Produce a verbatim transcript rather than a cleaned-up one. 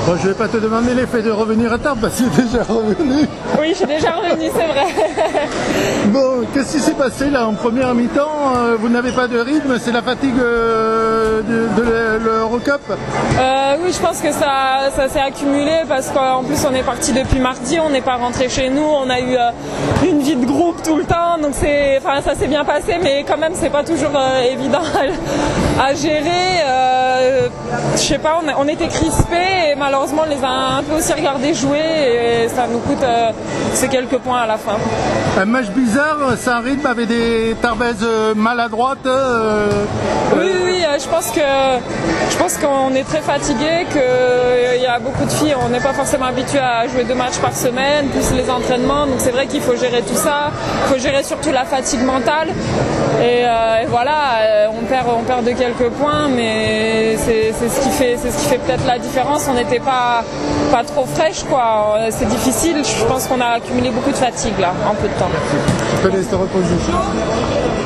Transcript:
Bon, je vais pas te demander l'effet de revenir à table parce que tu es déjà revenu. Oui, je suis déjà revenu, c'est vrai. Bon, qu'est-ce qui s'est passé là en première mi-temps? Vous n'avez pas de rythme, c'est la fatigue euh, de, de l'Eurocup? euh, Oui, je pense que ça, ça s'est accumulé parce qu'en plus on est parti depuis mardi, on n'est pas rentré chez nous, on a eu euh, une vie de groupe tout le temps, donc c'est, enfin, ça s'est bien passé, mais quand même c'est pas toujours euh, évident à, à gérer. Euh, je sais pas, on, on était crispés et malheureusement on les a un peu aussi regardés jouer et ça nous coûte euh, ces quelques points à la fin. Un match bizarre, c'est un rythme avec des Tarbaises maladroites. Euh, oui, oui, oui, je pense que je pense qu'on est très fatigué, qu'il y a beaucoup de filles, on n'est pas forcément habitué à jouer deux matchs par semaine, plus les entraînements, donc c'est vrai qu'il faut gérer tout ça, il faut gérer surtout la fatigue mentale. Et, euh, et voilà, on perd, on perd de quelques points, mais c'est ce qui fait, c'est ce qui fait peut-être la différence. On n'était pas pas trop fraîche, quoi. C'est difficile. Je pense qu'on a accumulé beaucoup de fatigue là, en peu de temps. Je te laisse te reposer.